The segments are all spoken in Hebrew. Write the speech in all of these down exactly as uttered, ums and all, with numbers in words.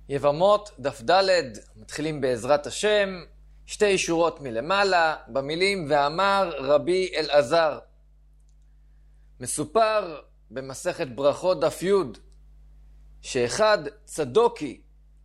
יבמות דף ד' מתחילים בעזרת השם, שתי שורות מלמעלה, במילים ואמר רבי אלעזר. מסופר במסכת ברכות דף י' שאחד צדוקי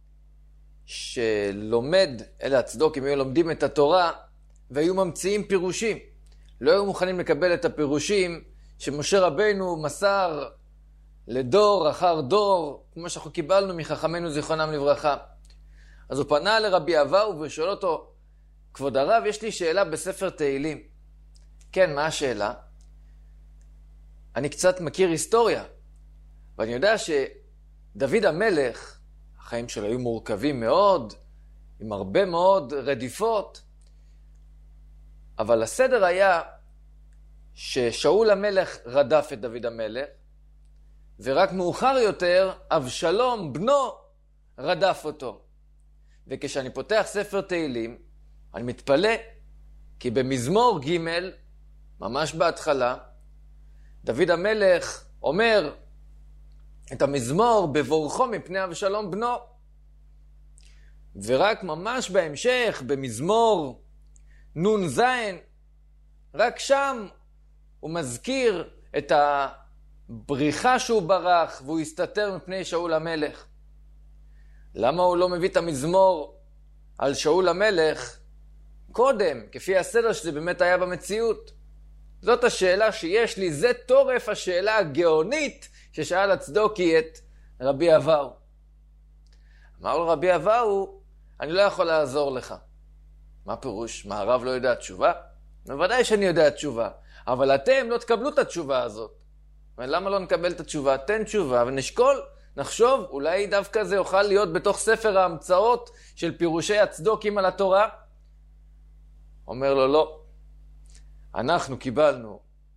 שלומד, אלה הצדוקים היו לומדים את התורה והיו ממציאים פירושים. לא היו מוכנים לקבל את הפירושים שמשה רבינו מסר לדור אחר דור, כמו שאנחנו קיבלנו מחכמינו זיכרונם לברכה. אז הוא פנה לרבי אבאו ושואל אותו, כבוד הרב, יש לי שאלה בספר תהילים. כן, מה השאלה? אני קצת מכיר היסטוריה, ואני יודע שדוד המלך, החיים שלו היו מורכבים מאוד, עם הרבה מאוד רדיפות, אבל הסדר היה ששאול המלך רדף את דוד המלך, ורק מאוחר יותר אבשלום בנו רדף אותו. וכשאני פותח ספר תהילים, אני מתפלא, כי במזמור ג' ממש בהתחלה, דוד המלך אומר את המזמור בבורכו מפני אבשלום בנו. ורק ממש בהמשך, במזמור נון זין, רק שם הוא מזכיר את הבריחה שהוא ברח והוא הסתתר מפני שאול המלך. למה הוא לא מביא את המזמור על שאול המלך קודם, כפי הסדר שזה באמת היה במציאות? זאת השאלה שיש לי, זה תורף השאלה הגאונית ששאל הצדוקי את רבי אבאו. אמר לו רבי אבאו, אני לא יכול לעזור לך. מה פירוש? מה, הרב לא יודע תשובה? בוודאי שאני יודע תשובה, אבל אתם לא תקבלו את התשובה הזאת. למה לא נקבל את התשובה? תן תשובה ונשקול, נחשוב, אולי דווקא זה יוכל להיות בתוך ספר ההמצאות של פירושי הצדוקים על התורה. אומר לו לא. אנחנו קיבלנו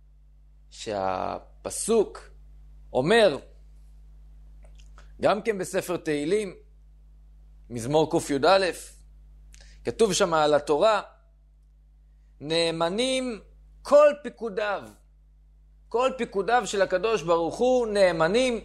שהפסוק אומר, גם כן בספר תהילים, מזמור ק"א, כתוב שם על התורה, נאמנים כל פיקודיו, כל פיקודיו של הקדוש ברוך הוא נאמנים,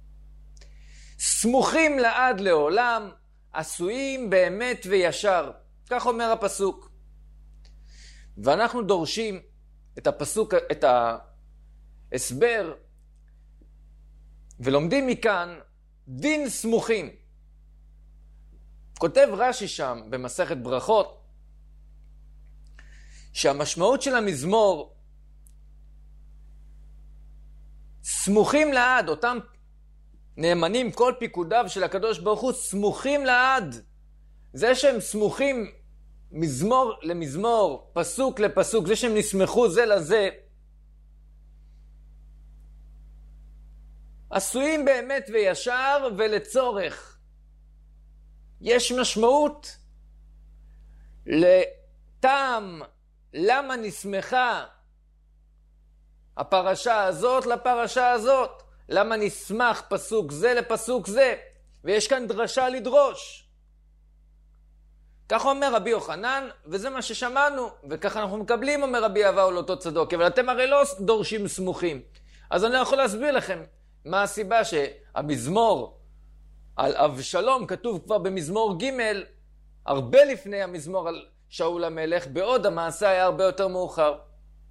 סמוכים לעד לעולם, עשויים באמת וישר. כך אומר הפסוק. ואנחנו דורשים את הפסוק, את ההסבר, ולומדים מכאן דין סמוכים. כותב רש"י שם במסכת ברכות, שהמשמעות של המזמור, סמוכים לעד, אותם נאמנים כל פיקודיו של הקדוש ברוך הוא, סמוכים לעד. זה שהם סמוכים מזמור למזמור, פסוק לפסוק, זה שהם נסמכו זה לזה, עשויים באמת וישר ולצורך. יש משמעות לטעם למה נסמכה הפרשה הזאת לפרשה הזאת, למה נסמך פסוק זה לפסוק זה, ויש כאן דרשה לדרוש. כך אומר רבי יוחנן, וזה מה ששמענו, וככה אנחנו מקבלים, אומר רבי אבאו לאותו צדוק, אבל אתם הרי לא דורשים סמוכים. אז אני לא יכול להסביר לכם מה הסיבה שהמזמור על אבשלום כתוב כבר במזמור ג' הרבה לפני המזמור על שאול המלך, בעוד המעשה היה הרבה יותר מאוחר.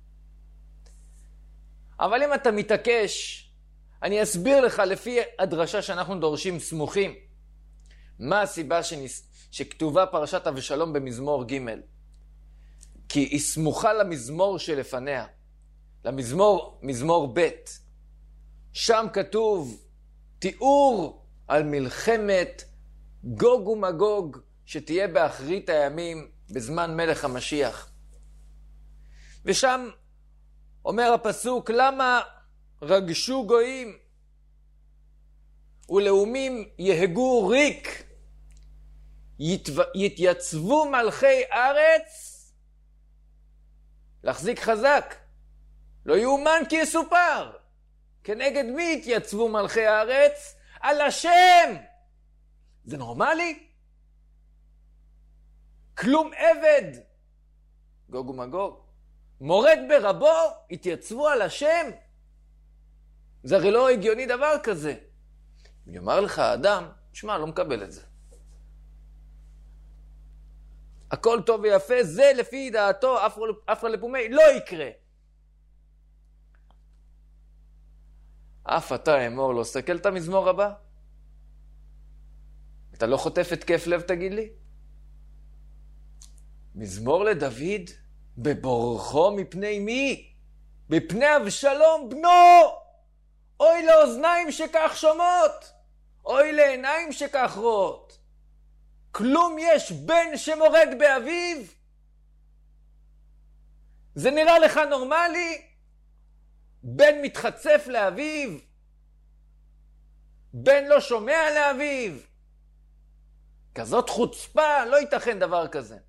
אבל אם אתה מתעקש, אני אסביר לך לפי הדרשה שאנחנו דורשים סמוכים, מה הסיבה שנס... שכתובה פרשת אבשלום במזמור ג'. כי היא סמוכה למזמור שלפניה, למזמור, מזמור ב'. שם כתוב תיאור על מלחמת גוג ומגוג שתהיה באחרית הימים בזמן מלך המשיח. ושם אומר הפסוק, למה רגשו גויים ולאומים יהגו ריק, יתו... יתייצבו מלכי ארץ, להחזיק חזק, לא יאומן כי יסופר. כנגד מי יתייצבו מלכי הארץ? על השם. זה נורמלי? כלום עבד, גוג ומגוג, מורד ברבו, יתייצבו על השם? זה הרי לא הגיוני דבר כזה. אני אומר לך, האדם, תשמע, לא מקבל את זה. הכל טוב ויפה, זה לפי דעתו, אפרא לפומי, לא יקרה. אף אתה אמור לא, סתכל את המזמור הבא. אתה לא חוטף התקף לב, תגיד לי? מזמור לדוד, בבורחו מפני מי? מפני אבשלום בנו! אוי לאוזניים שכך שומעות! אוי לעיניים שכך רואות! כלום יש בן שמורד באביו? זה נראה לך נורמלי? בן מתחצף לאביו? בן לא שומע לאביו? כזאת חוצפה, לא ייתכן דבר כזה.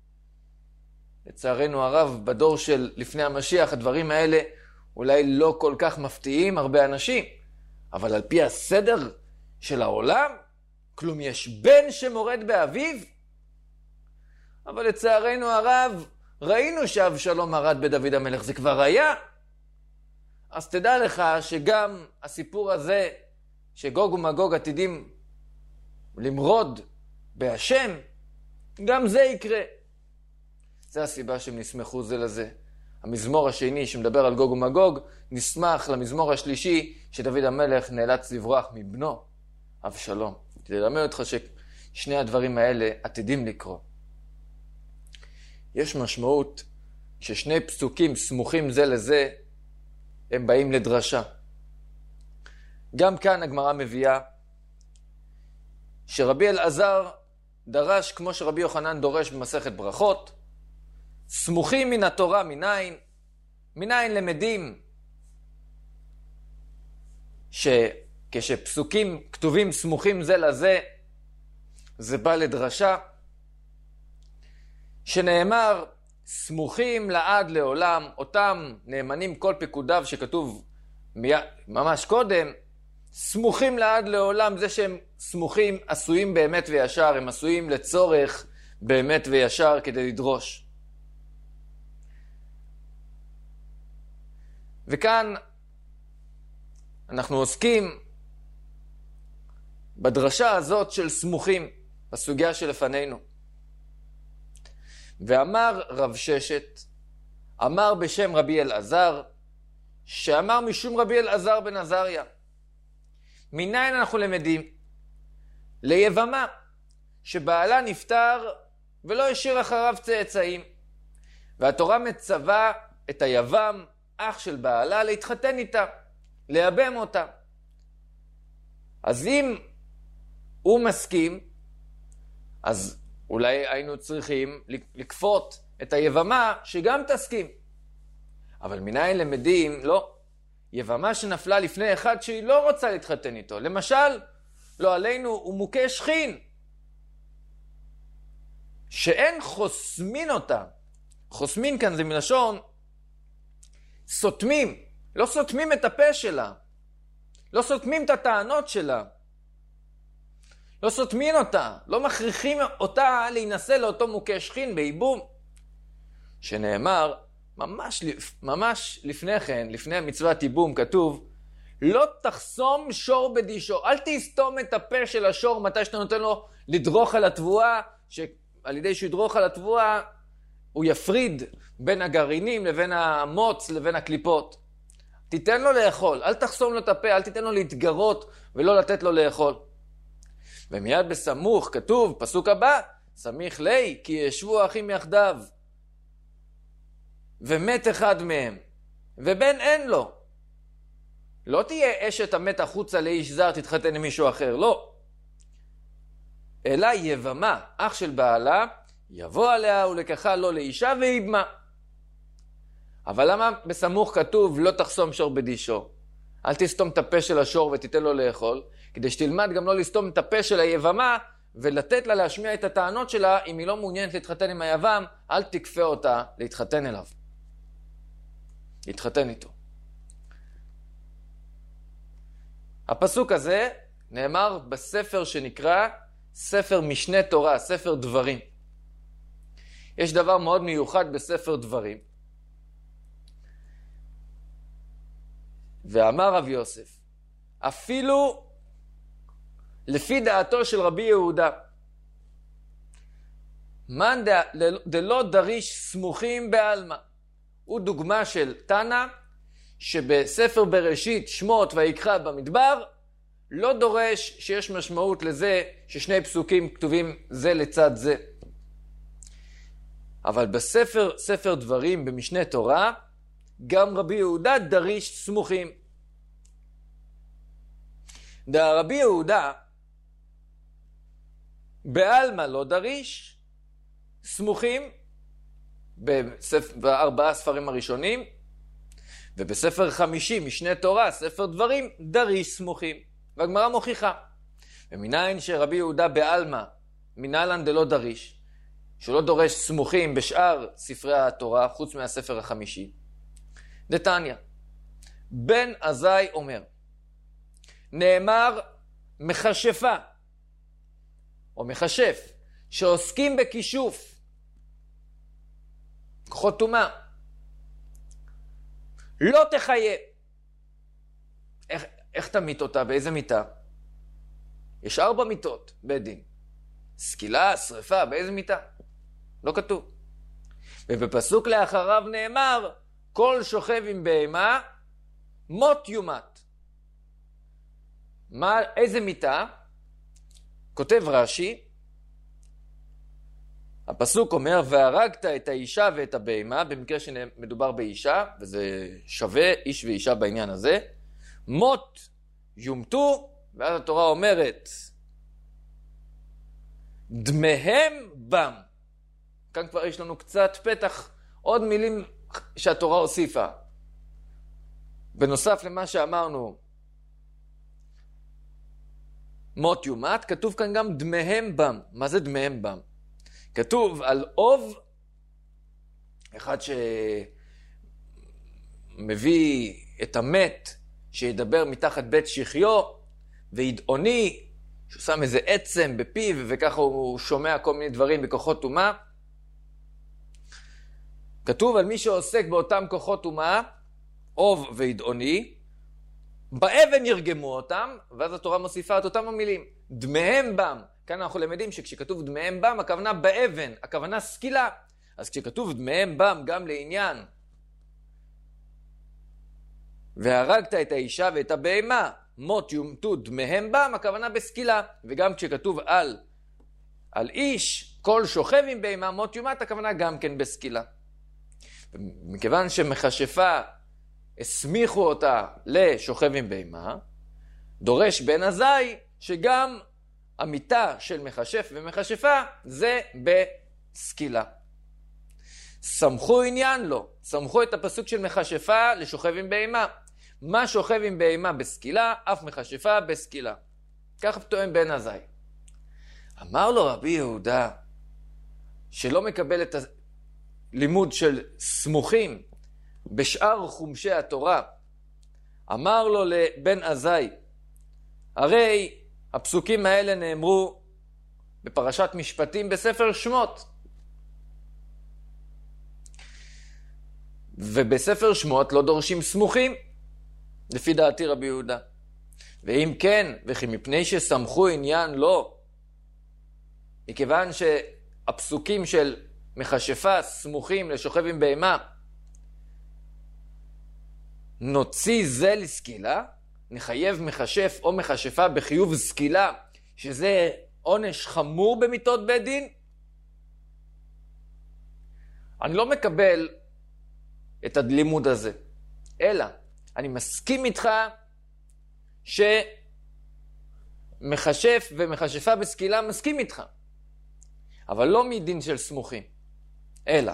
לצערנו הרב, בדור של לפני המשיח, הדברים האלה אולי לא כל כך מפתיעים הרבה אנשים, אבל על פי הסדר של העולם, כלום יש בן שמורד באביו? אבל לצערנו הרב, ראינו שאבשלום מרד בדוד המלך, זה כבר היה. אז תדע לך שגם הסיפור הזה, שגוג ומגוג עתידים למרוד בהשם, גם זה יקרה. זה הסיבה שהם נסמכו זה לזה. המזמור השני שמדבר על גוג ומגוג, נסמך למזמור השלישי שדוד המלך נאלץ לברוח מבנו, אבשלום. תלמד אותך ששני הדברים האלה עתידים לקרות. יש משמעות ששני פסוקים סמוכים זה לזה, הם באים לדרשה. גם כאן הגמרא מביאה שרבי אלעזר דרש כמו שרבי יוחנן דורש במסכת ברכות, סמוכים מן התורה מניין, מניין למדים שכשפסוקים כתובים סמוכים זה לזה, זה בא לדרשה, שנאמר סמוכים לעד לעולם, אותם נאמנים כל פקודיו שכתוב ממש קודם, סמוכים לעד לעולם, זה שהם סמוכים עשויים באמת וישר, הם עשויים לצורך באמת וישר כדי לדרוש. וכאן אנחנו עוסקים בדרשה הזאת של סמוכים, בסוגיה שלפנינו. ואמר רב ששת, אמר בשם רבי אלעזר, שאמר משום רבי אלעזר בן עזריה. מניין אנחנו למדים? ליבמה, שבעלה נפטר ולא השאיר אחריו צאצאים. והתורה מצווה את היבם, אח של בעלה, להתחתן איתה, לייבם אותה. אז אם הוא מסכים, אז אולי היינו צריכים לקפות את היבמה שגם תסכים. אבל מניין למדים, לא. יבמה שנפלה לפני אחד שהיא לא רוצה להתחתן איתו. למשל, לא עלינו, הוא מוכה שכין. שאין חוסמין אותה. חוסמין כאן זה מלשון סותמים. לא סותמים את הפה שלה. לא סותמים את הטענות שלה. לא סותמים אותה. לא מכריחים אותה להינשא לאותו מוכה שכין בייבום. שנאמר, ממש, ממש לפני כן, לפני המצוות ייבום, כתוב, לא תחסום שור בדישו. אל תסתום את הפה של השור מתי שאתה נותן לו לדרוך על התבואה, שעל ידי שהוא ידרוך על התבואה, הוא יפריד בין הגרעינים לבין המוץ לבין הקליפות. תיתן לו לאכול, אל תחסום לו את הפה, אל תיתן לו להתגרות ולא לתת לו לאכול. ומיד בסמוך כתוב, פסוק הבא, סמיך לי, כי ישבו האחים יחדיו. ומת אחד מהם, ובן אין לו. לא תהיה אשת המת החוצה לאיש זר, תתחתן עם מישהו אחר, לא. אלא יבמה, אח של בעלה, יבוא עליה ולקחה לו לאישה ויבמה. אבל למה בסמוך כתוב לא תחסום שור בדישו? אל תסתום את הפה של השור ותיתן לו לאכול, כדי שתלמד גם לא לסתום את הפה של היבמה, ולתת לה להשמיע את הטענות שלה. אם היא לא מעוניינת להתחתן עם היבם, אל תקפה אותה להתחתן אליו. להתחתן איתו. הפסוק הזה נאמר בספר שנקרא ספר משנה תורה, ספר דברים. יש דבר מאוד מיוחד בספר דברים. ואמר רב יוסף, אפילו לפי דעתו של רבי יהודה, מן דלא דריש סמוכים בעלמא. הוא דוגמה של תנא, שבספר בראשית, שמות ויקרא במדבר, לא דורש שיש משמעות לזה ששני פסוקים כתובים זה לצד זה. אבל בספר, ספר דברים במשנה תורה, גם רבי יהודה דריש סמוכים. דה רבי יהודה, בעלמא לא דריש, סמוכים, בספר, בארבעה ספרים הראשונים, ובספר חמישי, משנה תורה, ספר דברים, דריש סמוכים. והגמרא מוכיחה. ומניין שרבי יהודה בעלמא, מנהלן דלא דריש, שלא דורש סמוכים בשאר ספרי התורה, חוץ מהספר החמישי. דתניא, בן עזאי אומר, נאמר מכשפה, או מכשף, שעוסקים בכישוף, כוחות טומאה, לא תחיה. איך, איך תמית אותה? באיזה מיטה? יש ארבע מיטות בית דין. סקילה, שריפה, באיזה מיטה? לא כתוב. ובפסוק לאחריו נאמר, כל שוכב עם בהמה, מות יומת. מה, איזה מיטה? כותב רש"י, הפסוק אומר, והרגת את האישה ואת הבהמה, במקרה שמדובר באישה, וזה שווה איש ואישה בעניין הזה, מות יומתו, ואז התורה אומרת, דמיהם בם. כאן כבר יש לנו קצת פתח, עוד מילים שהתורה הוסיפה. בנוסף למה שאמרנו, מות יומת, כתוב כאן גם דמיהם בם. מה זה דמיהם בם? כתוב על אוב, אחד שמביא את המת, שידבר מתחת בית שחיו, וידעוני, שהוא שם איזה עצם בפיו, וככה הוא שומע כל מיני דברים בכוחות טומאה. כתוב על מי שעוסק באותם כוחות טומאה, אוב וידעוני, באבן ירגמו אותם, ואז התורה מוסיפה את אותם המילים, דמיהם בם. כאן אנחנו למדים שכשכתוב דמיהם בם, הכוונה באבן, הכוונה סקילה. אז כשכתוב דמיהם בם גם לעניין, והרגת את האישה ואת הבהמה, מות יומתו דמיהם בם, הכוונה בסקילה. וגם כשכתוב על, על איש, כל שוכב עם בהמה, מות יומת, הכוונה גם כן בסקילה. מכיוון שמכשפה, הסמיכו אותה לשוכב עם בהמה, דורש בן עזאי שגם המיטה של מכשף ומכשפה זה בסקילה. סמכו עניין לו, סמכו את הפסוק של מכשפה לשוכב עם בהמה. מה שוכב עם בהמה בסקילה, אף מכשפה בסקילה. כך טוען בן עזאי. אמר לו רבי יהודה, שלא מקבל את הלימוד של סמוכים בשאר חומשי התורה, אמר לו לבן עזאי, הרי הפסוקים האלה נאמרו בפרשת משפטים בספר שמות. ובספר שמות לא דורשים סמוכים, לפי דעתי רבי יהודה. ואם כן, וכי מפני שסמכו עניין לא, מכיוון שהפסוקים של מכשפה סמוכים לשוכב עם בהמה, נוציא זה לסקילה, נחייב מכשף או מכשפה בחיוב סקילה, שזה עונש חמור במיתות בית דין. אני לא מקבל את הלימוד הזה, אלא אני מסכים איתך שמכשף ומכשפה בסקילה מסכים איתך, אבל לא מדין של סמוכים, אלא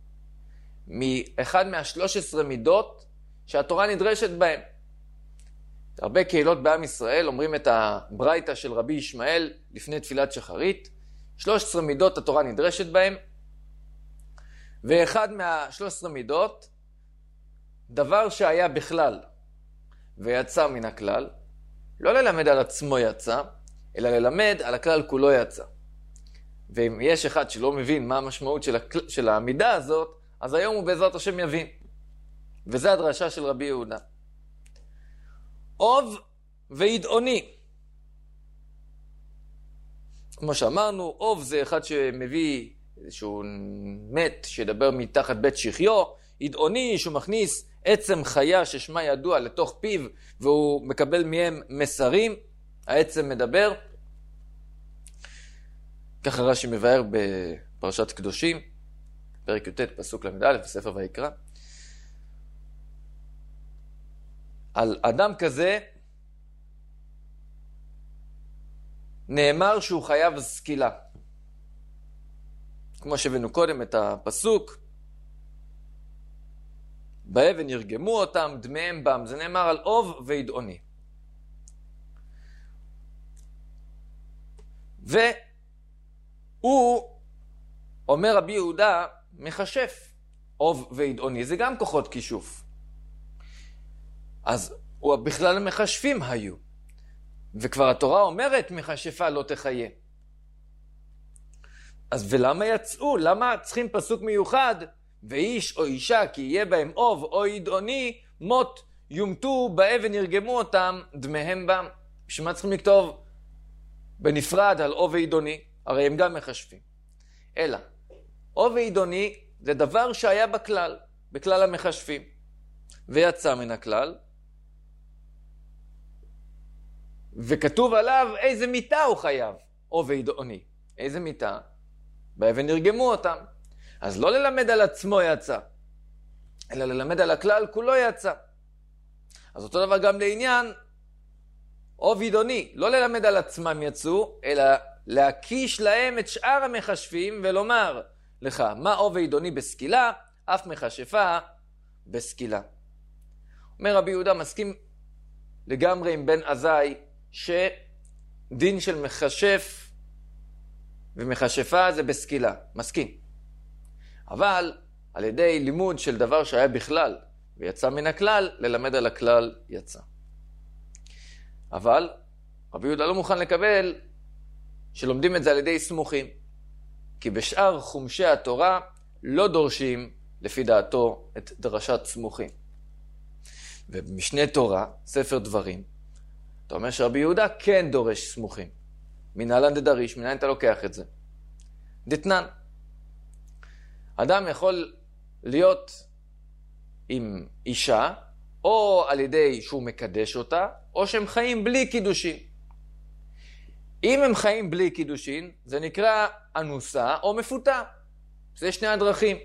מאחד מהשלוש עשרה מידות שהתורה נדרשת בהם. הרבה קהילות בעם ישראל אומרים את הברייתא של רבי ישמעאל לפני תפילת שחרית, שלוש עשרה מידות התורה נדרשת בהם, ואחד מהשלוש עשרה מידות, דבר שהיה בכלל ויצא מן הכלל, לא ללמד על עצמו יצא, אלא ללמד על הכלל כולו יצא. ואם יש אחד שלא מבין מה המשמעות של, הכל... של העמידה הזאת, אז היום הוא בעזרת השם יבין. וזה הדרשה של רבי יהודה. אוב וידעוני. כמו שאמרנו, אוב זה אחד שמביא שהוא מת, שידבר מתחת בית שחיו, ידעוני שהוא מכניס עצם חיה ששמה ידוע לתוך פיו, והוא מקבל מהם מסרים, העצם מדבר. ככה רש"י מבאר בפרשת קדושים, פרק י"ט פסוק למ"א בספר ויקרא. על אדם כזה נאמר שהוא חייב סקילה. כמו שהבאנו קודם את הפסוק, באבן ירגמו אותם, דמיהם בם. זה נאמר על אוב וידעוני. והוא, אומר רבי יהודה, מחשף אוב וידעוני. זה גם כוחות כישוף. אז הוא בכלל מחשפים היו. וכבר התורה אומרת, מחשפה לא תחיה. אז ולמה יצאו? למה צריכים פסוק מיוחד? ואיש או אישה כי יהיה בהם אוב או ידעוני, מות יומתו באבן ירגמו אותם, דמיהם בם. בשביל מה צריכים לכתוב בנפרד על אוב וידעוני? הרי הם גם מחשפים. אלא, אוב וידעוני זה דבר שהיה בכלל, בכלל המחשפים. ויצא מן הכלל, וכתוב עליו איזה מיטה הוא חייב, אוב וידעוני. איזה מיטה? באבן ירגמו אותם. אז לא ללמד על עצמו יצא, אלא ללמד על הכלל כולו יצא. אז אותו דבר גם לעניין אוב וידעוני, לא ללמד על עצמם יצאו, אלא להקיש להם את שאר המחשפים ולומר לך, מה אוב וידעוני בסקילה, אף מחשפה בסקילה. אומר רבי יהודה, מסכים לגמרי עם בן עזאי, שדין של מחשף ומחשפה זה בסקילה, מסכים. אבל על ידי לימוד של דבר שהיה בכלל ויצא מן הכלל, ללמד על הכלל יצא. אבל רבי יהודה לא מוכן לקבל שלומדים את זה על ידי סמוכים, כי בשאר חומשי התורה לא דורשים לפי דעתו את דרשת סמוכים. ובמשנה תורה, ספר דברים, אתה אומר שרבי יהודה כן דורש סמוכים. מנהלן דדריש, מנהלן אתה לוקח את זה. דתנן. אדם יכול להיות עם אישה, או על ידי שהוא מקדש אותה, או שהם חיים בלי קידושין. אם הם חיים בלי קידושין, זה נקרא אנוסה או מפותה. זה שני הדרכים.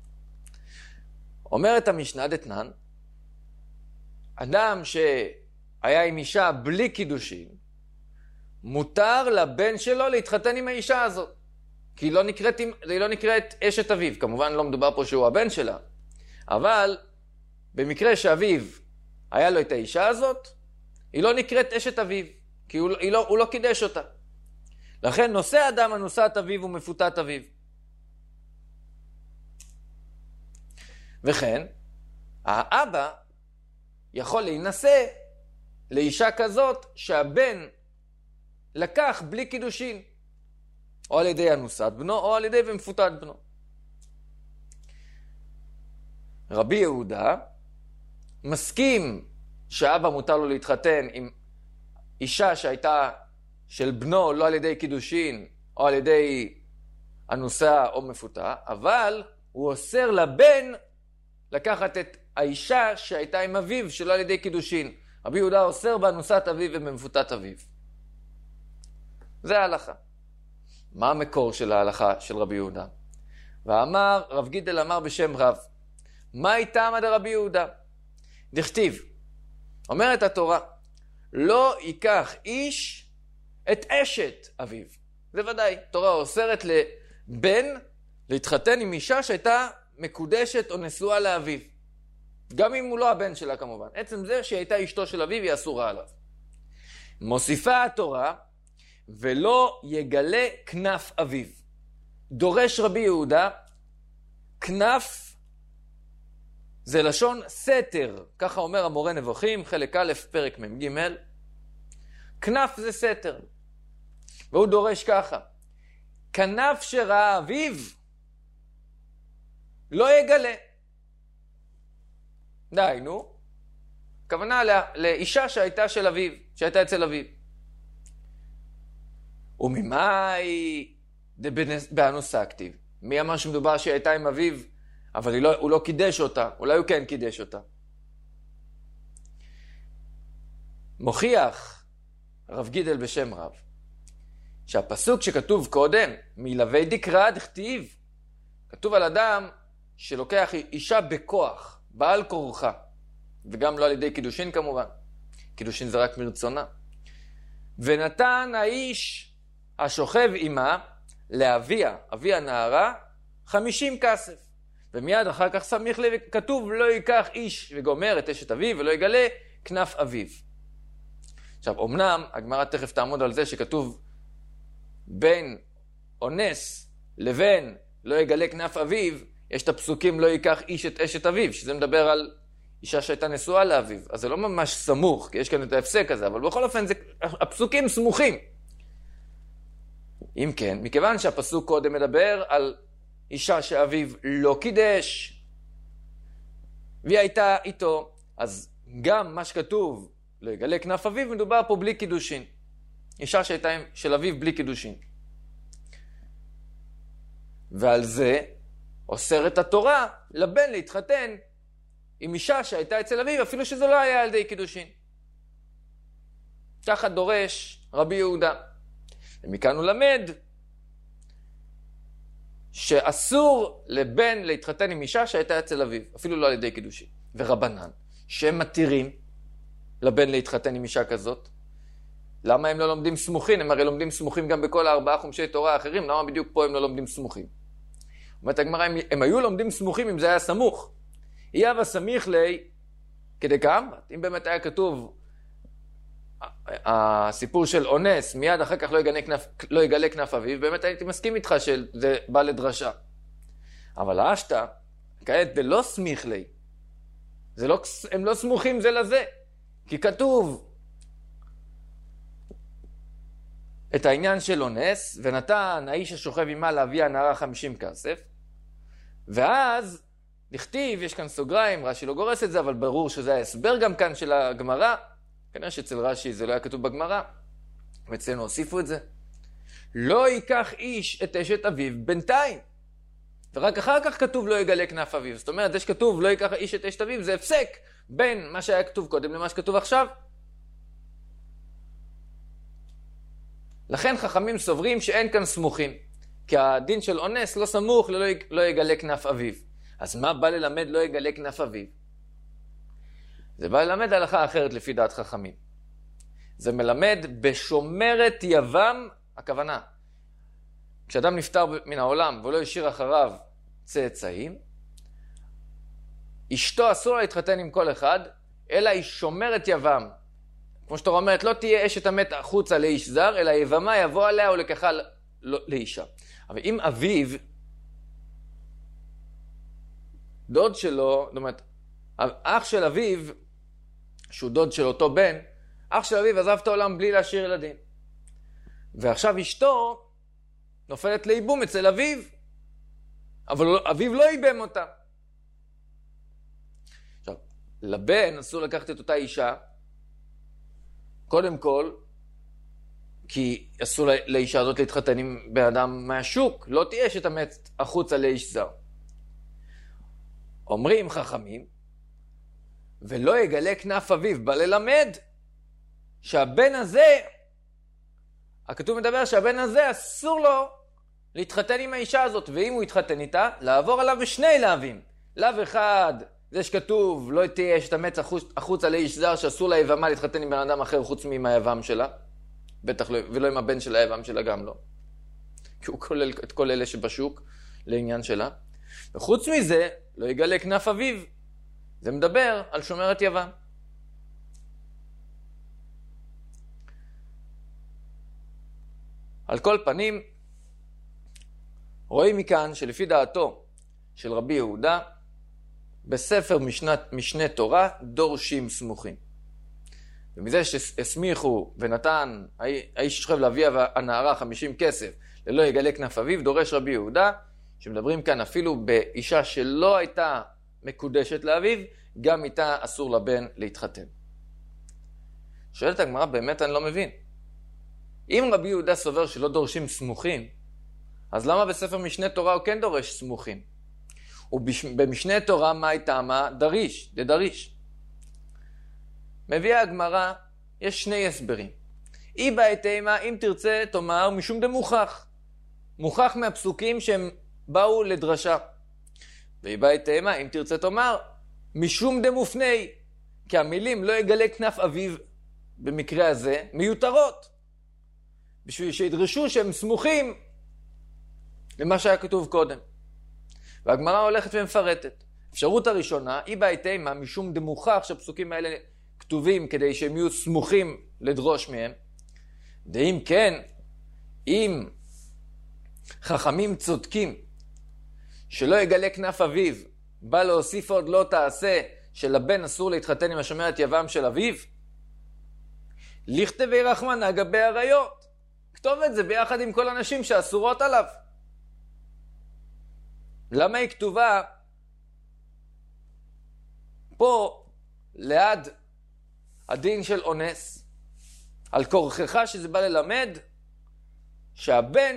אומרת המשנה דתנן, אדם שהיה עם אישה בלי קידושין, מותר לבן שלו להתחתן עם האישה הזאת. כי היא לא נקראת, היא לא נקראת אשת אביו. כמובן לא מדובר פה שהוא הבן שלה. אבל במקרה שאביו היה לו את האישה הזאת, היא לא נקראת אשת אביו. כי הוא, לא, הוא לא קידש אותה. לכן נושא אדם אנוסת אביו ומפותת אביו. וכן, האבא יכול להינשא לאישה כזאת שהבן לקח בלי קידושין. או על ידי אנוסת בנו, או על ידי ומפותת בנו. רבי יהודה מסכים שהאבא מותר לו להתחתן עם אישה שהייתה של בנו, לא על ידי קידושין, או על ידי אנוסה או מפותה, אבל הוא אוסר לבן לקחת את האישה שהייתה עם אביו, שלא על ידי קידושין. רבי יהודה אוסר באנוסת אביו ובמפותת אביו. זה ההלכה. מה המקור של ההלכה של רבי יהודה? ואמר, רב גידל אמר בשם רב, מה איתם עד רבי יהודה? דכתיב, אומרת התורה, לא ייקח איש את אשת אביו. זה ודאי, תורה אוסרת לבן להתחתן עם אישה שהייתה מקודשת או נשואה לאביו. גם אם הוא לא הבן שלה כמובן. עצם זה שהיא הייתה אשתו של אביו היא אסורה עליו. מוסיפה התורה, ולא יגלה כנף אביו. דורש רבי יהודה, כנף זה לשון סתר. ככה אומר המורה נבוכים, חלק א' פרק מ"ג. כנף זה סתר. והוא דורש ככה, כנף שראה אביו, לא יגלה. דיינו, הכוונה לא, לאישה שהייתה של אביו, שהייתה אצל אביו. וממה היא באנוסה כתיב? מי אמר שמדובר שהיא הייתה עם אביו, אבל לא, הוא לא קידש אותה, אולי הוא כן קידש אותה. מוכיח הרב גידל בשם רב, שהפסוק שכתוב קודם, מלווה דקרא דכתיב, כתוב על אדם שלוקח אישה בכוח, בעל כורחה, וגם לא על ידי קידושין כמובן, קידושין זה רק מרצונה. ונתן האיש השוכב עמה לאביה, אביה נערה, חמישים כסף. ומיד אחר כך סמיך לב, כתוב לא ייקח איש וגומר את אשת אביו ולא יגלה כנף אביו. עכשיו, אמנם הגמרא תכף תעמוד על זה שכתוב בין אונס לבין לא יגלה כנף אביו, יש את הפסוקים לא ייקח איש את אשת אביו, שזה מדבר על אישה שהייתה נשואה לאביו. אז זה לא ממש סמוך, כי יש כאן את ההפסק הזה, אבל בכל אופן זה, הפסוקים סמוכים. אם כן, מכיוון שהפסוק קודם מדבר על אישה שאביו לא קידש, והיא הייתה איתו, אז גם מה שכתוב לא יגלה כנף אביו, מדובר פה בלי קידושין. אישה שהייתה של אביו בלי קידושין. ועל זה אוסרת התורה לבן להתחתן עם אישה שהייתה אצל אביו, אפילו שזה לא היה על ידי קידושין. ככה דורש רבי יהודה. ומכאן הוא למד שאסור לבן להתחתן עם אישה שהייתה אצל אביו, אפילו לא על ידי קידושין. ורבנן, שהם מתירים לבן להתחתן עם אישה כזאת, למה הם לא לומדים סמוכים? הם הרי לומדים סמוכים גם בכל הארבעה חומשי תורה האחרים, למה בדיוק פה הם לא לומדים סמוכים? אומרת הגמרא, הם, הם היו לומדים סמוכים אם זה היה סמוך. אי הווה סמיך לי כדי כאמרת. אם באמת היה כתוב הסיפור של אונס, מיד אחר כך לא יגלה כנף, לא יגלה כנף אביו, באמת הייתי מסכים איתך שזה בא לדרשה. אבל האשתה, כעת זה לא סמיך לי. זה לא, הם לא סמוכים זה לזה. כי כתוב את העניין של אונס, ונתן האיש השוכב עמה לאביה נערה חמישים כסף, ואז לכתיב, יש כאן סוגריים, רש"י לא גורס את זה, אבל ברור שזה ההסבר גם כאן של הגמרא, כנראה שאצל רש"י זה לא היה כתוב בגמרא, ואצלנו הוסיפו את זה. לא ייקח איש את אשת אביו בינתיים, ורק אחר כך כתוב לא יגלה כנף אביו. זאת אומרת, זה שכתוב לא ייקח איש את אשת אביו, זה הפסק בין מה שהיה כתוב קודם למה שכתוב עכשיו. לכן חכמים סוברים שאין כאן סמוכים, כי הדין של אונס לא סמוך ללא לא יגלה כנף אביו. אז מה בא ללמד לא יגלה כנף אביו? זה בא ללמד הלכה אחרת לפי דעת חכמים. זה מלמד בשומרת יבם, הכוונה. כשאדם נפטר מן העולם ולא השאיר אחריו צאצאים, אשתו אסור להתחתן עם כל אחד, אלא היא שומרת יבם. כמו שאתה אומרת, לא תהיה אשת המת החוצה לאיש זר, אלא יבמה יבוא עליה ולקחה לאישה. אבל אם אביו, דוד שלו, זאת אומרת, אח של אביו, שהוא דוד של אותו בן, אח של אביו עזב את העולם בלי להשאיר ילדים. ועכשיו אשתו נופלת לאיבום אצל אביו, אבל אביו לא איבם אותה. עכשיו, לבן אסור לקחת את אותה אישה, קודם כל, כי אסור לאישה הזאת להתחתן עם בן אדם מהשוק, לא תהיה שתמת החוצה לאיש זר. אומרים חכמים, ולא יגלה כנף אביו, בא ללמד שהבן הזה, הכתוב מדבר שהבן הזה אסור לו להתחתן עם האישה הזאת, ואם הוא יתחתן איתה, לעבור עליו בשני לאווים. לאו אחד, זה שכתוב, לא תהיה שתמת החוצה לאיש זר, שאסור לה יבמה להתחתן עם בן אדם אחר חוץ מעם היבם שלה, בטח לא, ולא עם הבן של היבם שלה גם לא. כי הוא כולל את כל אלה שבשוק לעניין שלה. וחוץ מזה, לא יגלה כנף אביו. זה מדבר על שומרת יבם. על כל פנים, רואים מכאן שלפי דעתו של רבי יהודה, בספר משנת, משנה תורה דורשים סמוכים. ומזה שהסמיכו ונתן האיש שוכב לאביה והנערה חמישים כסף ללא יגלה כנף אביו, דורש רבי יהודה, שמדברים כאן אפילו באישה שלא הייתה מקודשת לאביו, גם איתה אסור לבן להתחתן. שואלת הגמרא, באמת אני לא מבין. אם רבי יהודה סובר שלא דורשים סמוכים, אז למה בספר משנה תורה הוא כן דורש סמוכים? ובמשנה תורה מה הייתה מה? דריש, דדריש. מביאה הגמרא, יש שני הסברים. אי בהתאמה, אם תרצה תאמר משום דמוכח. מוכח מהפסוקים שהם באו לדרשה. ואי בהתאמה, אם תרצה תאמר משום דמופני. כי המילים לא יגלה כנף אביו במקרה הזה מיותרות. בשביל שידרשו שהם סמוכים למה שהיה כתוב קודם. והגמרא הולכת ומפרטת. אפשרות הראשונה, אי בהתאמה משום דמוכח שהפסוקים האלה כתובים כדי שהם יהיו סמוכים לדרוש מהם. ואם כן, אם חכמים צודקים שלא יגלה כנף אביו, בא להוסיף עוד לא תעשה שלבן אסור להתחתן עם השומרת יבם של אביו, לכתבי רחמנא גבי עריות. כתוב את זה ביחד עם כל הנשים שאסורות עליו. למה היא כתובה פה ליד הדין של אונס? על כורכך שזה בא ללמד שהבן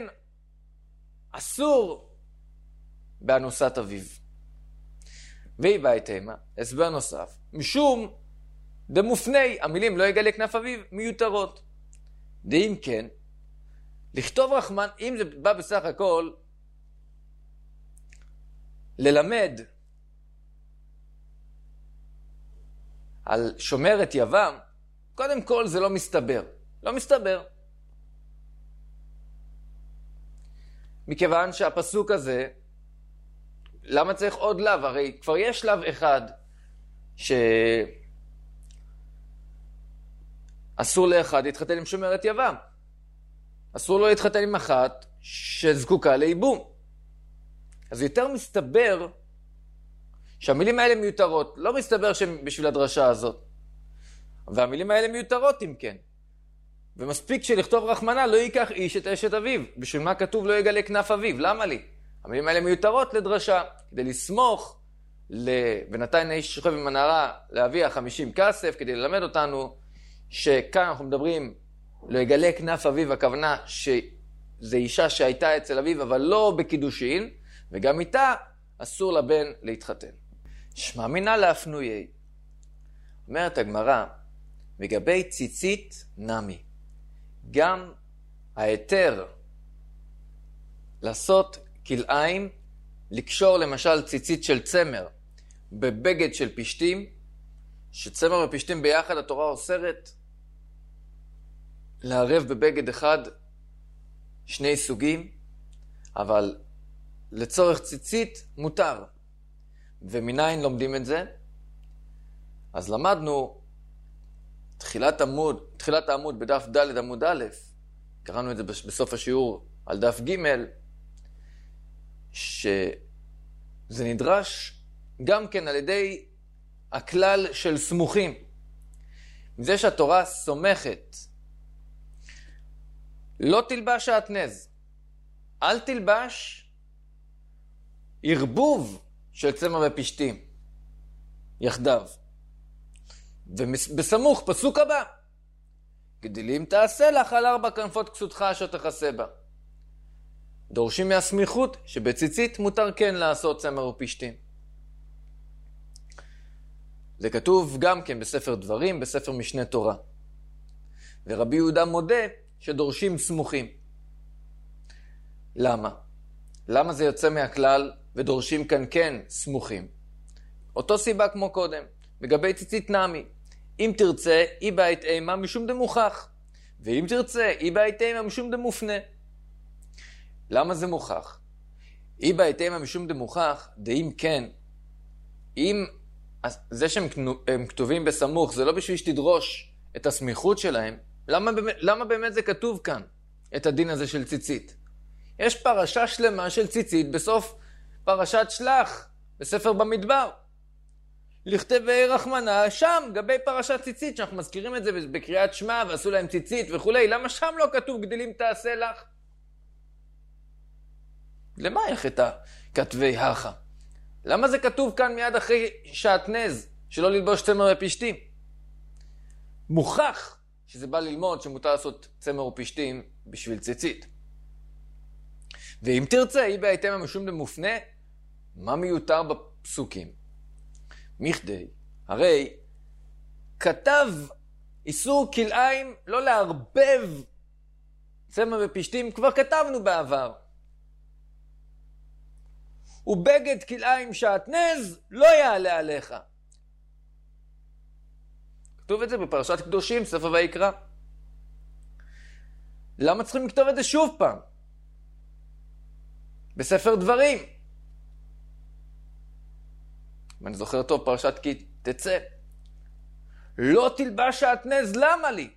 אסור באנוסת אביו. והיא בהתאמה, הסבר נוסף, משום דמופני, המילים לא יגלה כנף אביו מיותרות. ואם כן, לכתוב רחמן, אם זה בא בסך הכל ללמד על שומרת יבם, קודם כל זה לא מסתבר. לא מסתבר. מכיוון שהפסוק הזה, למה צריך עוד לאו? הרי כבר יש לאו אחד שאסור לאחד להתחתן עם שומרת יבם. אסור לו להתחתן עם אחת שזקוקה לאיבום. אז יותר מסתבר שהמילים האלה מיותרות. לא מסתבר שבשביל הדרשה הזאת. והמילים האלה מיותרות אם כן. ומספיק שלכתוב רחמנא לא ייקח איש את אשת אביו. בשביל מה כתוב לא יגלה כנף אביו? למה לי? המילים האלה מיותרות לדרשה. כדי לסמוך ל... ונתן איש שוכב עם הנערה להביא חמישים כסף, כדי ללמד אותנו שכאן אנחנו מדברים לא יגלה כנף אביו, הכוונה שזה אישה שהייתה אצל אביו אבל לא בקידושין, וגם איתה אסור לבן להתחתן. שמע מינה להפנויי. אומרת הגמרא, לגבי ציצית נמי. גם ההיתר לעשות כלאיים, לקשור למשל ציצית של צמר בבגד של פשטים, שצמר ופשטים ביחד התורה אוסרת לערב בבגד אחד שני סוגים, אבל לצורך ציצית מותר. ומניין לומדים את זה? אז למדנו תחילת עמוד, תחילת העמוד בדף ד' עמוד א', קראנו את זה בסוף השיעור על דף ג', שזה נדרש גם כן על ידי הכלל של סמוכים. מזה שהתורה סומכת, לא תלבש שעטנז, אל תלבש ערבוב של צמר ופשטים יחדיו. ובסמוך, פסוק הבא, גדילים תעשה לך על ארבע כנפות כסותך אשר תכסה בה. דורשים מהסמיכות שבציצית מותר כן לעשות צמר ופשטים. זה כתוב גם כן בספר דברים, בספר משנה תורה. ורבי יהודה מודה שדורשים סמוכים. למה? למה זה יוצא מהכלל ודורשים כאן כן סמוכים? אותו סיבה כמו קודם, לגבי ציצית נמי. אם תרצה, אי בית אימה משום דמוכח. ואם תרצה, אי בית אימה משום דמופנה. למה זה מוכח? אי בית אימה משום דמוכח, דאם כן, אם זה שהם כתובים בסמוך, זה לא בשביל שתדרוש את הסמיכות שלהם, למה, למה באמת זה כתוב כאן, את הדין הזה של ציצית? יש פרשה שלמה של ציצית בסוף פרשת שלח, בספר במדבר. לכתבי רחמנא, שם, גבי פרשת ציצית, שאנחנו מזכירים את זה בקריאת שמע, ועשו להם ציצית וכו'. למה שם לא כתוב גדילים תעשה לך? למה יחטא כתבי הכה? למה זה כתוב כאן מיד אחרי שעטנז, שלא ללבוש צמר ופשטים? מוכח שזה בא ללמוד שמותר לעשות צמר ופשטים בשביל ציצית. ואם תרצה, היא בהתאם משום דמופנה, מה מיותר בפסוקים? מכדי, הרי כתב איסור כלאיים לא לערבב צמר ופשתים, כבר כתבנו בעבר. ובגד כלאיים שעטנז לא יעלה עליך. כתוב את זה בפרשת קדושים, ספר ויקרא. למה צריכים לכתוב את זה שוב פעם? בספר דברים. אם אני זוכר טוב, פרשת כי תצא. לא תלבש שעטנז, למה לי?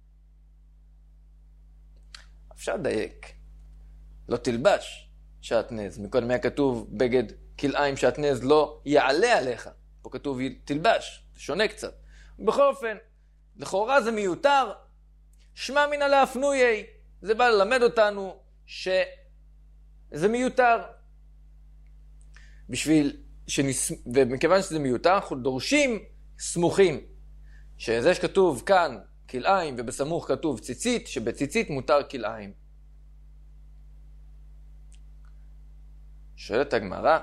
אפשר לדייק. לא תלבש שעטנז. מקודם היה כתוב בגד כלאיים שעטנז לא יעלה עליך. פה כתוב תלבש, זה שונה קצת. בכל אופן, לכאורה זה מיותר. שמע מן להפנויי. זה בא ללמד אותנו שזה מיותר. בשביל שנס... ומכיוון שזה מיותר, אנחנו דורשים סמוכים. שזה שכתוב כאן כלאיים ובסמוך כתוב ציצית, שבציצית מותר כלאיים. שואלת הגמרא,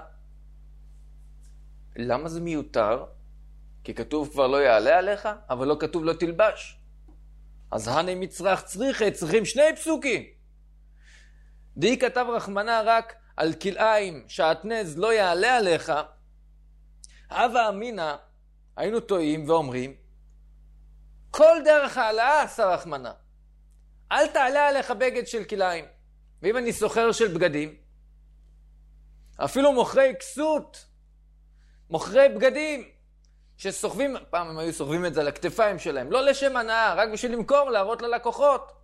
למה זה מיותר? כי כתוב כבר לא יעלה עליך, אבל לא כתוב לא תלבש. אז הנה מצרך צריכה, צריכים שני פסוקים. די כתב רחמנה רק על כלאיים שעטנז לא יעלה עליך, הווה אמינא היינו טועים ואומרים, כל דרך העלאה עשה רחמנה. אל תעלה עליך בגד של כלאיים. ואם אני סוחר של בגדים, אפילו מוכרי כסות, מוכרי בגדים, שסוחבים, פעם הם היו סוחבים את זה על הכתפיים שלהם, לא לשם הנאה, רק בשביל למכור, להראות ללקוחות.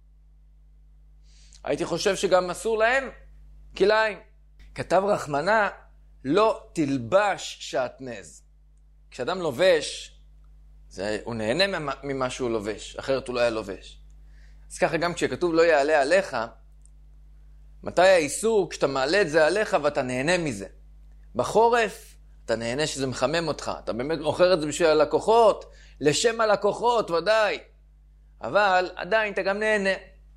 הייתי חושב שגם אסור להם כלאיים. כתב רחמנה, לא תלבש שעטנז. כשאדם לובש, זה, הוא נהנה ממה, ממה שהוא לובש, אחרת הוא לא היה לובש. אז ככה גם כשכתוב לא יעלה עליך, מתי האיסור? כשאתה מעלה את זה עליך ואתה נהנה מזה. בחורף, אתה נהנה שזה מחמם אותך. אתה באמת מוכר את זה בשביל הלקוחות, לשם הלקוחות, ודאי. אבל עדיין אתה גם נהנה.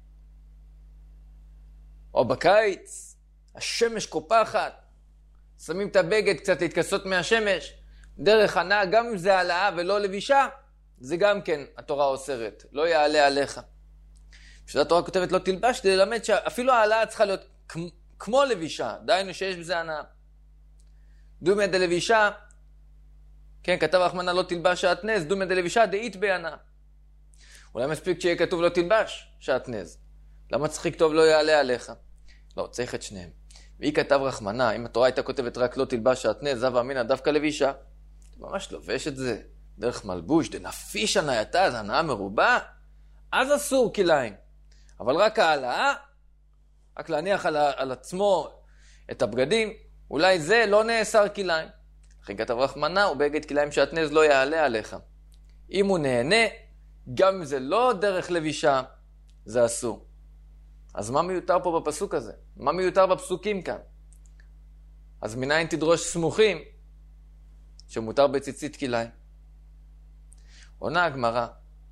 או בקיץ, השמש קופחת, שמים את הבגד קצת להתכסות מהשמש, דרך הנאה, גם אם זה העלאה ולא לבישה, זה גם כן התורה אוסרת, לא יעלה עליך. כשזה התורה כותבת לא תלבש, כדי ללמד שאפילו העלאה צריכה להיות כמו, כמו לבישה, דיינו שיש בזה הנאה. דומי דלבישה, כן, כתב רחמנה לא תלבש שעטנז, דומי דלבישה דאית בהנאה. אולי מספיק שיהיה כתוב לא תלבש שעטנז. למה צריך לכתוב לא יעלה עליך? לא, צריך את שניהם. והיא כתב רחמנה, אם התורה הייתה כותבת רק לא תלבש שעטנז, הווה אמינא דווקא לבישה, אתה ממש לובש את זה דרך מלבוש, דנפיש הנאייתה, זה הנאה מרובה, אז אסור כלאיים. אבל רק העלאה, רק להניח על, על עצמו את הבגדים, אולי זה לא נאסר כלאיים. לכן כתב רחמנה, הוא בגד כלאיים שעטנז לא יעלה עליך. אם הוא נהנה, גם אם זה לא דרך לבישה, זה אסור. אז מה מיותר פה בפסוק הזה? מה מיותר בפסוקים כאן? אז מניין תדרוש סמוכים שמותר בציצית כלאיים? עונה הגמרא,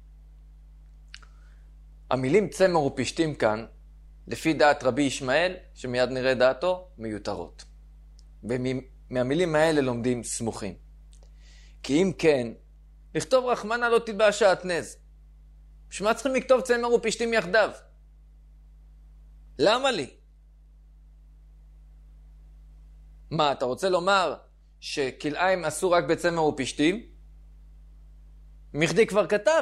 המילים צמר ופשתים כאן, לפי דעת רבי ישמעאל, שמיד נראה דעתו, מיותרות. ומהמילים האלה לומדים סמוכים. כי אם כן, לכתוב רחמנה לא תלבש שעטנז. בשביל מה צריכים לכתוב צמר ופשתים יחדיו? למה לי? מה, אתה רוצה לומר שכלאיים אסור רק בצמר ופשתים? מכדי כבר כתב.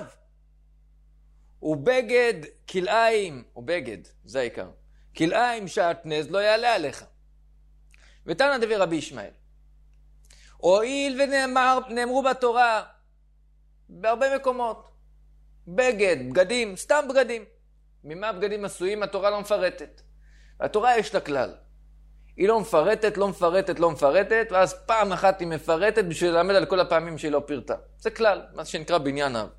ובגד כלאיים, ובגד, זה העיקר, כלאיים שעטנז לא יעלה עליך. ותנא דבי רבי ישמעאל. הואיל ונאמרו בתורה בהרבה מקומות, בגד, בגדים, סתם בגדים. ממה בגדים עשויים התורה לא מפרטת. והתורה יש לה כלל. היא לא מפרטת, לא מפרטת, לא מפרטת, ואז פעם אחת היא מפרטת בשביל ללמד על כל הפעמים שהיא לא פירטה. זה כלל, מה שנקרא בניין אב.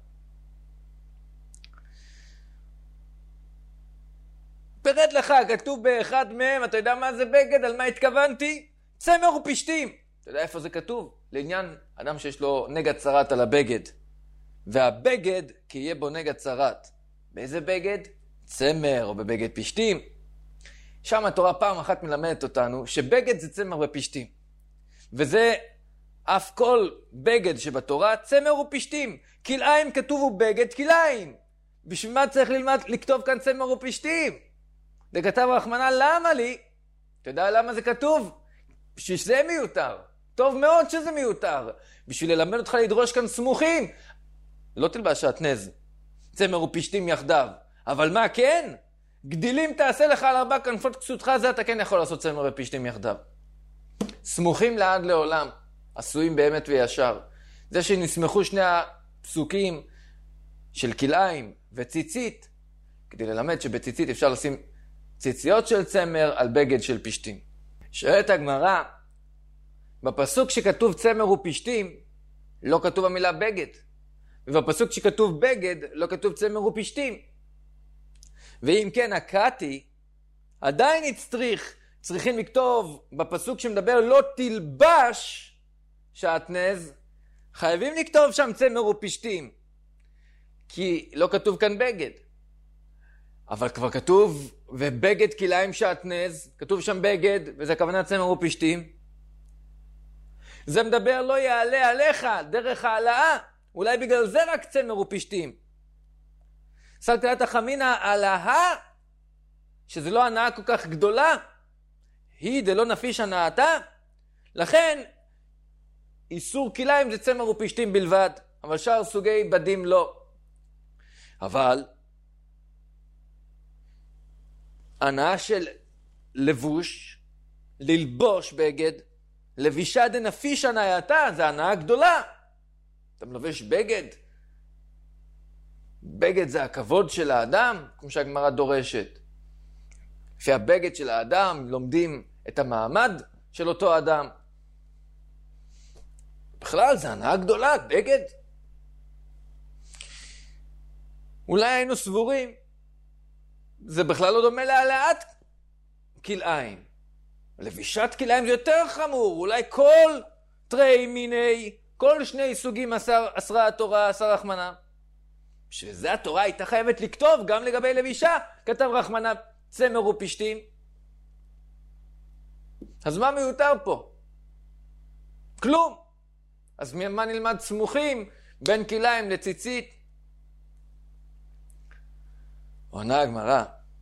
פירט לך, כתוב באחד מהם, אתה יודע מה זה בגד, על מה התכוונתי? צמר ופשתים. אתה יודע איפה זה כתוב? לעניין אדם שיש לו נגע צרת על הבגד. והבגד, כי יהיה בו נגע צרת. באיזה בגד? צמר או בבגד פשתים. שם התורה פעם אחת מלמדת אותנו שבגד זה צמר ופשתים. וזה אף כל בגד שבתורה צמר ופשתים. כלאיים כתוב הוא בגד כלאיים. בשביל מה צריך ללמד לכתוב כאן צמר ופשתים? זה כתב רחמנא למה לי? אתה יודע למה זה כתוב? בשביל שזה מיותר. טוב מאוד שזה מיותר. בשביל ללמד אותך לדרוש כאן סמוכים. לא תלבש שעטנז. צמר ופשתים יחדיו. אבל מה כן? גדילים תעשה לך על ארבע כנפות כסותך, זה אתה כן יכול לעשות צמר ופשתים יחדיו. סמוכים לעד לעולם. עשויים באמת וישר. זה שנסמכו שני הפסוקים של כלאיים וציצית, כדי ללמד שבציצית אפשר לשים ציציות של צמר על בגד של פשתים. שואלת הגמרא, בפסוק שכתוב צמר ופשתים, לא כתוב המילה בגד. ובפסוק שכתוב בגד, לא כתוב צמר ופשתים. ואם כן, הקראתי, עדיין יצטריך, צריכים לכתוב בפסוק שמדבר לא תלבש שעטנז, חייבים לכתוב שם צמר ופשתים. כי לא כתוב כאן בגד. אבל כבר כתוב, ובגד כלאיים שעטנז, כתוב שם בגד, וזה הכוונה צמר ופשתים. זה מדבר לא יעלה עליך, דרך העלאה. אולי בגלל זה רק צמר ופשתים. סלקלת החמינא העלאה, שזה לא הנאה כל כך גדולה, היא דלא נפיש הנאתה, לכן איסור כלאיים זה צמר ופשתים בלבד, אבל שאר סוגי בדים לא. אבל הנאה של לבוש, ללבוש בגד, לבישה דנפיש הנאתה, זה הנאה גדולה. אתה מלבש בגד, בגד זה הכבוד של האדם, כמו שהגמרא דורשת. לפי הבגד של האדם לומדים את המעמד של אותו אדם. בכלל זה הנאה גדולה, בגד. אולי היינו סבורים, זה בכלל לא דומה להעלאת כלאיים. לבישת כלאיים זה יותר חמור, אולי כל תרי מיני, כל שני סוגים אסר, אסרה התורה, אסר רחמנא. שזה התורה הייתה חייבת לכתוב גם לגבי לבישה, כתב רחמנא צמר ופשתים. אז מה מיותר פה? כלום. אז מה נלמד סמוכים בין כלאיים לציצית? עונה הגמרא,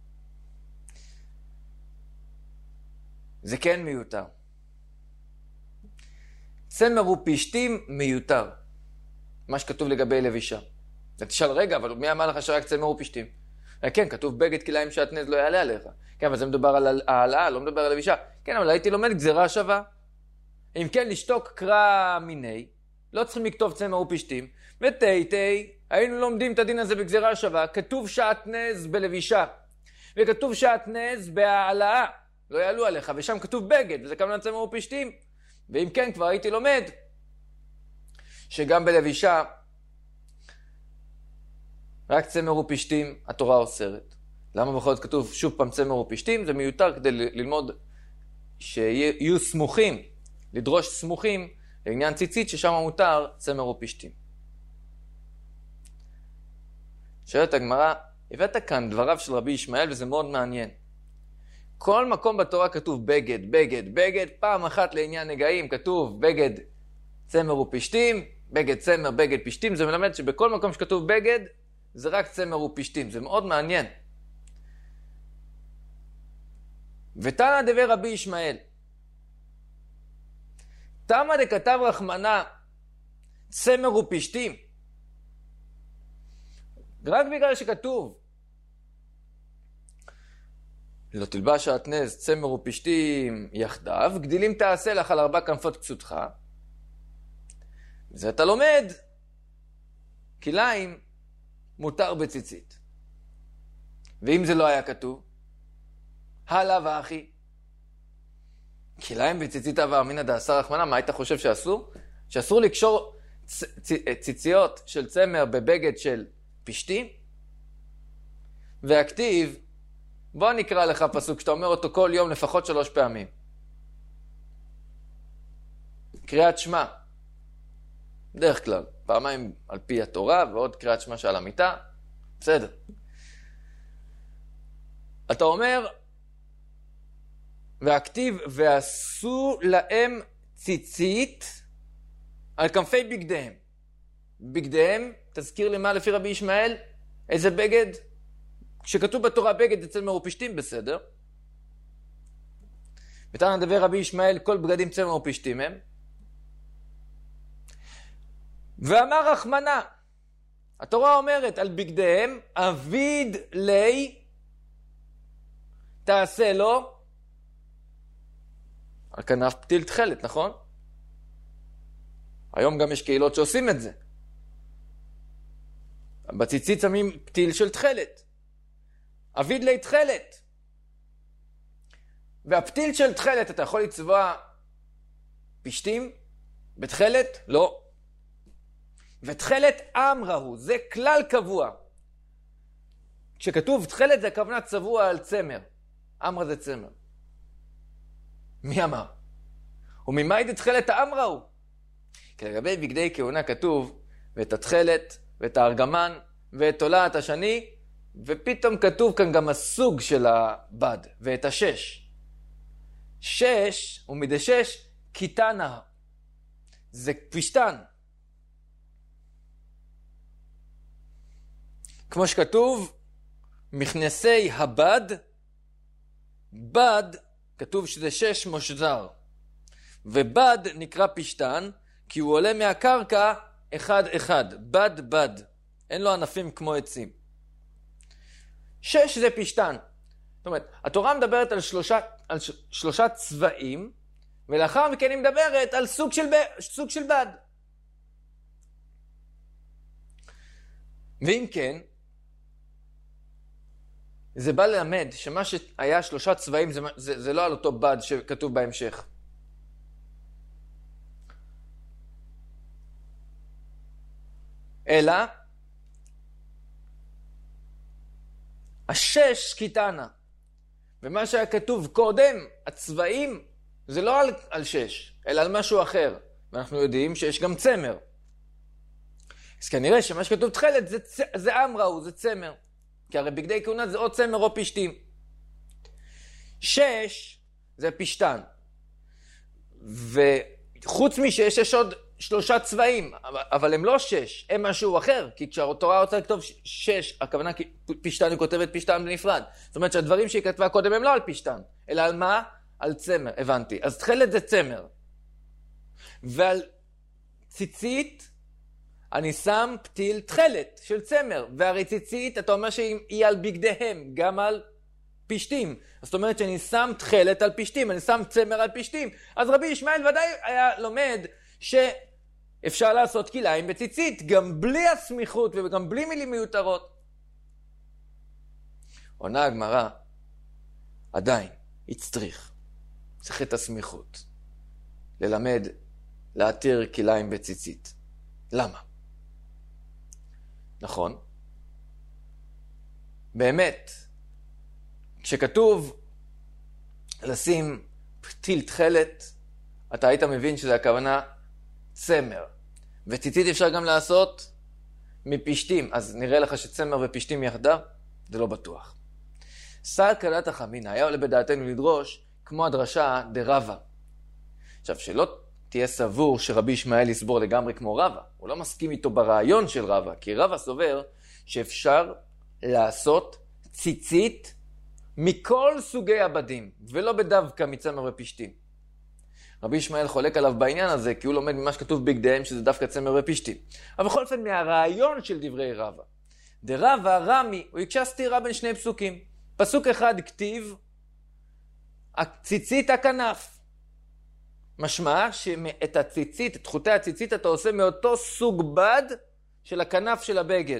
זה כן מיותר. צמר ופשתים מיותר. מה שכתוב לגבי לבישה. אתה תשאל, רגע, אבל מי אמר לך שרק צמר ופשתים? כן, כתוב בגד כלאיים שעטנז לא יעלה עליך. כן, אבל זה מדובר על העלאה, לא מדבר על לבישה. כן, אבל הייתי לומד גזירה שווה. אם כן, לשתוק קרא מיני, לא צריכים לכתוב צמר ופשתים, ותהי, היינו לומדים את הדין הזה בגזירה שווה, כתוב שעטנז בלבישה, וכתוב שעטנז בהעלאה, לא יעלו עליך, ושם כתוב בגד, וזה כמובן צמר ופשתים. ואם כן, כבר הייתי לומד שגם בלבישה, רק צמר ופשתים התורה אוסרת. למה בכל זאת כתוב שוב פעם צמר ופשתים? זה מיותר כדי ללמוד שיהיו סמוכים, לדרוש סמוכים לעניין ציצית ששם מותר צמר ופשתים. שואלת הגמרא, הבאת כאן דבריו של רבי ישמעאל וזה מאוד מעניין. כל מקום בתורה כתוב בגד, בגד, בגד, פעם אחת לעניין נגעים כתוב בגד צמר ופשתים, בגד צמר, בגד פשתים, זה מלמד שבכל מקום שכתוב בגד זה רק צמר ופשתים, זה מאוד מעניין. ותנא דבר רבי ישמעאל, תמה דכתב רחמנא צמר ופשתים, רק בגלל שכתוב לא תלבש שעטנז צמר ופשתים יחדיו, גדילים תעשה לך על ארבע כנפות כסותך. וזה אתה לומד, כלאיים מותר בציצית. ואם זה לא היה כתוב, הלאה ואחי. כלאיים בציצית אבה אמינא דאסר רחמנא, מה היית חושב שאסור? שאסור לקשור צ... צ... ציציות של צמר בבגד של פשתים? והכתיב, בוא נקרא לך פסוק שאתה אומר אותו כל יום לפחות שלוש פעמים. קריאת שמע. דרך כלל, פעמיים על פי התורה ועוד קריאת שמע שעל המיטה. בסדר. אתה אומר, והכתיב ועשו להם ציצית על כנפי בגדיהם. בגדיהם, תזכיר למה לפי רבי ישמעאל? איזה בגד? כשכתוב בתורה בגד אצל מרופשתים בסדר. בתנא דבר רבי ישמעאל כל בגדים אצל מרופשתים הם. ואמר רחמנא, התורה אומרת על בגדיהם, אביד לי תעשה לו על כנף פתיל תכלת, נכון? היום גם יש קהילות שעושים את זה. בציצית שמים פתיל של תכלת. אביד לי תכלת. והפתיל של תכלת, אתה יכול לצבוע פשתים בתכלת? לא. ותכלת אמרה הוא, זה כלל קבוע. כשכתוב תכלת זה הכוונה צבוע על צמר. אמרה זה צמר. מי אמר? וממה ידע תכלת האמרה הוא? כי לגבי בגדי כהונה כתוב, ואת התכלת, ואת הארגמן, ואת תולעת השני, ופתאום כתוב כאן גם הסוג של הבד, ואת השש. שש, ומדי שש, קיטנה. זה פשטן. כמו שכתוב, מכנסי הבד, בד, כתוב שזה שש מושזר. ובד נקרא פשטן, כי הוא עולה מהקרקע אחד אחד. בד בד. אין לו ענפים כמו עצים. שש זה פשטן. זאת אומרת, התורה מדברת על שלושה, על ש, שלושה צבעים, ולאחר מכן היא מדברת על סוג של, ב, סוג של בד. ואם כן, זה בא ללמד שמה שהיה שלושה צבעים זה, זה, זה לא על אותו בד שכתוב בהמשך. אלא השש קיטנה. ומה שהיה כתוב קודם, הצבעים, זה לא על, על שש, אלא על משהו אחר. ואנחנו יודעים שיש גם צמר. אז כנראה שמה שכתוב תכלת זה, זה אמראו, זה צמר. כי הרי בגדי כהונה זה או צמר או פשתים. שש זה פשטן. וחוץ משש יש עוד שלושה צבעים, אבל הם לא שש, הם משהו אחר. כי כשהתורה רוצה לכתוב שש, הכוונה פשטן היא כותבת פשטן בנפרד. זאת אומרת שהדברים שהיא כתבה קודם הם לא על פשטן, אלא על מה? על צמר, הבנתי. אז תכלת זה צמר. ועל ציצית אני שם פתיל תכלת של צמר, והרי ציצית, אתה אומר שהיא על בגדיהם, גם על פשתים. זאת אומרת שאני שם תכלת על פשתים, אני שם צמר על פשתים. אז רבי ישמעאל ודאי היה לומד שאפשר לעשות כליים בציצית, גם בלי הסמיכות וגם בלי מילים מיותרות. עונה הגמרא, עדיין, הצטריך, צריך את הסמיכות, ללמד, להתיר כליים בציצית. למה? נכון. באמת, כשכתוב לשים פתיל תכלת, אתה היית מבין שזה הכוונה צמר. וציצית אפשר גם לעשות מפשתים. אז נראה לך שצמר ופשתים יחדיו? זה לא בטוח. שר קלת החמינא היה עולה בדעתנו לדרוש כמו הדרשה דרבה. עכשיו, שלא תהיה סבור שרבי ישמעאל יסבור לגמרי כמו רבה. הוא לא מסכים איתו ברעיון של רבה, כי רבה סובר שאפשר לעשות ציצית מכל סוגי הבדים, ולא בדווקא מצמר ופשתים. רבי ישמעאל חולק עליו בעניין הזה, כי הוא לומד ממה שכתוב בגדיהם שזה דווקא צמר ופשתים. אבל בכל אופן מהרעיון של דברי רבה. דרבה רמי, הוא יקשה סתירה בין שני פסוקים. פסוק אחד כתיב, ציצית הכנף. משמע שאת הציצית, את חוטי הציצית אתה עושה מאותו סוג בד של הכנף של הבגד.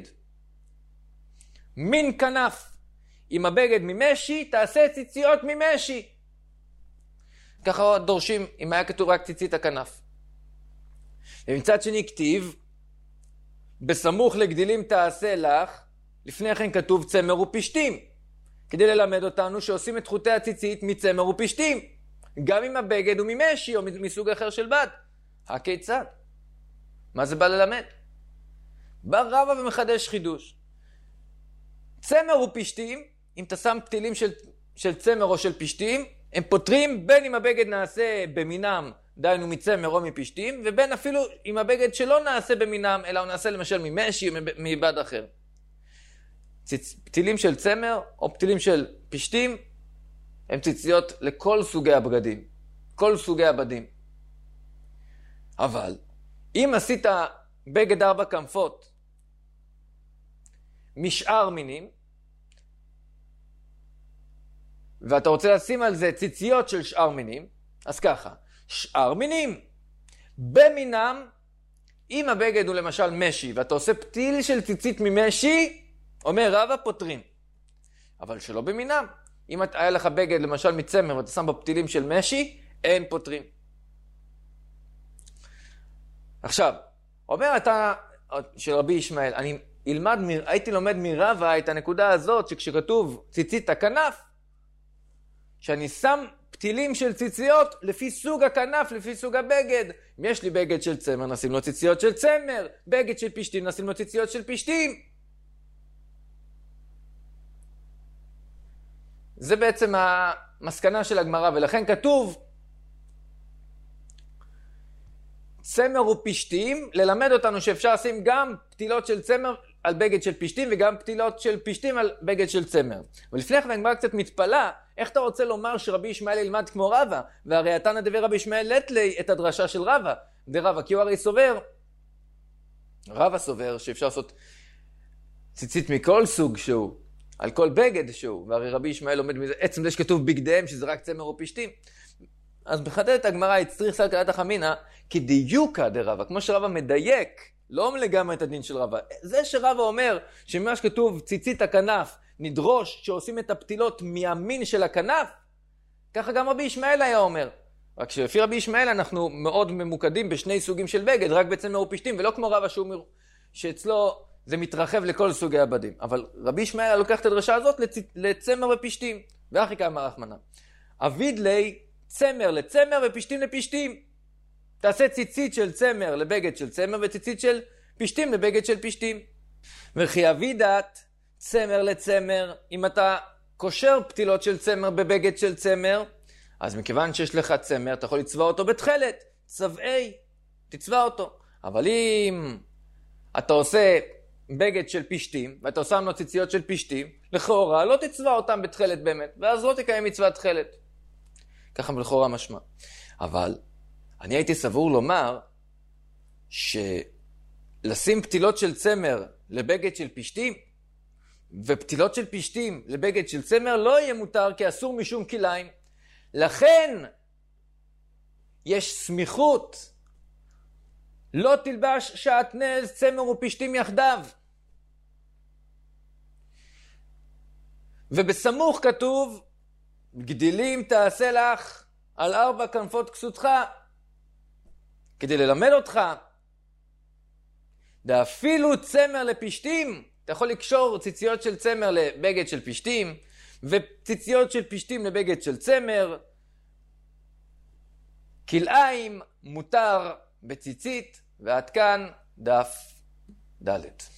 מין כנף. אם הבגד ממשי, תעשה ציציות ממשי. ככה דורשים, אם היה כתוב רק ציצית הכנף. ומצד שני כתיב, בסמוך לגדילים תעשה לך, לפני כן כתוב צמר ופשתים. כדי ללמד אותנו שעושים את חוטי הציצית מצמר ופשתים. גם אם הבגד הוא ממשי או מסוג אחר של בד. הכיצד? מה זה בא ללמד? בא רבא ומחדש חידוש. צמר ופשתים, אם אתה שם פתילים של, של צמר או של פשתים, הם פותרים בין אם הבגד נעשה במינם, דהיינו מצמר או מפשתים, ובין אפילו אם הבגד שלא נעשה במינם, אלא הוא נעשה למשל ממשי או מבד אחר. פתילים של צמר או פתילים של פשתים, הם ציציות לכל סוגי הבגדים, כל סוגי הבדים. אבל אם עשית בגד ארבע כנפות משאר מינים, ואתה רוצה לשים על זה ציציות של שאר מינים, אז ככה, שאר מינים, במינם, אם הבגד הוא למשל משי, ואתה עושה פתיל של ציצית ממשי, אומר רבא פותרים. אבל שלא במינם. אם היה לך בגד למשל מצמר, ואתה שם בפתילים של משי, אין פותרים. עכשיו, אומר אתה, של רבי ישמעאל, אני אלמד, הייתי לומד מרבא את הנקודה הזאת, שכשכתוב ציצית הכנף, שאני שם פתילים של ציציות לפי סוג הכנף, לפי סוג הבגד. אם יש לי בגד של צמר, נשים לו ציציות של צמר. בגד של פשתים, נשים לו ציציות של פשתים. זה בעצם המסקנה של הגמרא, ולכן כתוב צמר ופשתים, ללמד אותנו שאפשר לשים גם פתילות של צמר על בגד של פשתים, וגם פתילות של פשתים על בגד של צמר. ולפני כן הגמרא קצת מתפלא, איך אתה רוצה לומר שרבי ישמעאל ילמד כמו רבא? והרי התנא דבי רבי ישמעאל לטלי את הדרשה של רבא, דרבא, כי הוא הרי סובר, רבא סובר שאפשר לעשות ציצית מכל סוג שהוא, על כל בגד שהוא, והרי רבי ישמעאל לומד מזה, עצם זה שכתוב בגדיהם שזה רק צמר או פשתים. אז מחדדת הגמרא, הצריך סל קלת החמינה, כי דיוקה דרבא, כמו שרבא מדייק, לא לגמרי את הדין של רבא. זה שרבא אומר שממה שכתוב ציצית הכנף, נדרוש שעושים את הפתילות מהמין של הכנף, ככה גם רבי ישמעאל היה אומר. רק שלפי רבי ישמעאל אנחנו מאוד ממוקדים בשני סוגים של בגד, רק בצמר ופשתים, ולא כמו רבא שהוא, שאצלו זה מתרחב לכל סוגי הבדים. אבל רבי ישמעאל לוקח את הדרשה הזאת לצ... לצמר ופשתים, ואחי כאמר רחמנא. אביד לי צמר לצמר ופשתים לפשתים. תעשה ציצית של צמר לבגד של צמר, וציצית של פשתים לבגד של פשתים. וכי אבידת צמר לצמר, אם אתה קושר פתילות של צמר בבגד של צמר, אז מכיוון שיש לך צמר, אתה יכול לצבע אותו בתחלת, צבעי, תצבע אותו. אבל אם אתה עושה בגד של פשתים, ואתה עושה לו ציציות של פשתים, לכאורה לא תצבע אותם בתחלת באמת, ואז לא תקיים מצוות תחלת. ככה לכאורה משמע. אבל אני הייתי סבור לומר שלשים פתילות של צמר לבגד של פשתים, ופתילות של פשתים לבגד של צמר לא יהיה מותר, כי אסור משום כליים. לכן יש סמיכות, לא תלבש שעטנז צמר ופשתים יחדיו. ובסמוך כתוב, גדילים תעשה לך על ארבע כנפות כסותך, כדי ללמד אותך. ואפילו צמר לפשתים, אתה יכול לקשור ציציות של צמר לבגד של פשתים, וציציות של פשתים לבגד של צמר. כלאיים מותר בציצית, ועד כאן דף ד'.